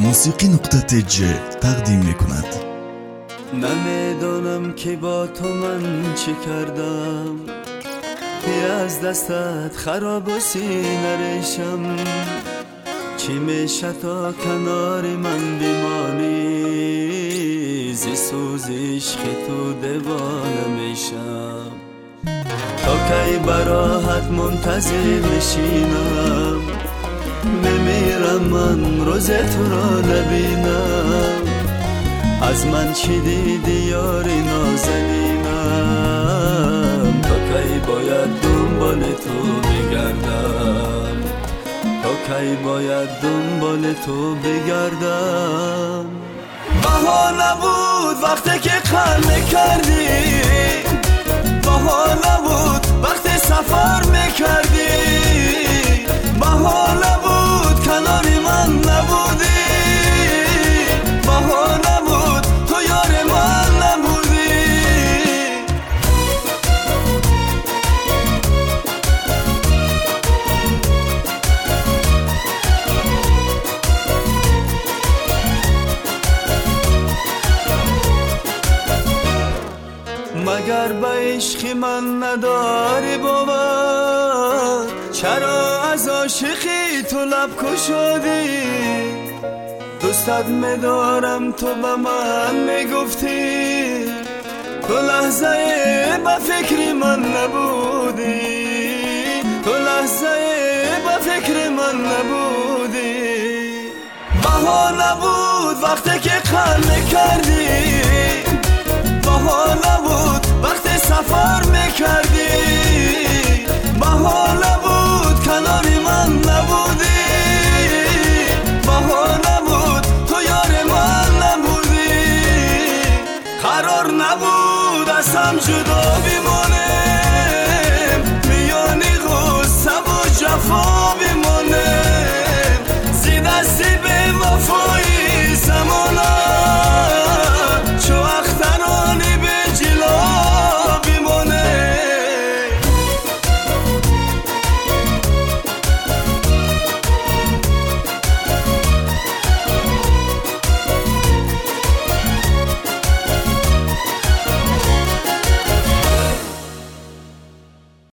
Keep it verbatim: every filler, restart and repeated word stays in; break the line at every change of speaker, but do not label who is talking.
موسیقی نقطه جه تقدیم می کند.
نمیدانم که با تو من چی کردم که از دستت خراب و سینه ریشم. چی میشه تا کنار من بمانی، زی سوز عشق تو دیوانه میشم. تا کی براحت منتظر میشینم، میمیرم من روز تو را نبینم. از من چی دیدی یاری نازنینم، تا کی باید دنبال تو بگردم، تا کی باید دنبال تو بگردم. بها نبود وقتی که قهر میکردی، بها نبود وقتی سفر میکردی، بها نبود کناری من نبودی، بها نبود تو یار من نبودی. مگر به عشق من نداری باور؟ چرا از عاشقی تو لب کشادی؟ دوستت میدارم تو به من میگفتی، تو لحظه به فکر من نبودی، تو لحظه به فکر من نبودی. بها نبود وقتی که قهر میکردی، بها نبود وقتی سفر میکردی، بها نبود کناری من نبودی، بها نبود تو یار من نبودی. قرار نبود از هم جدا بمانه،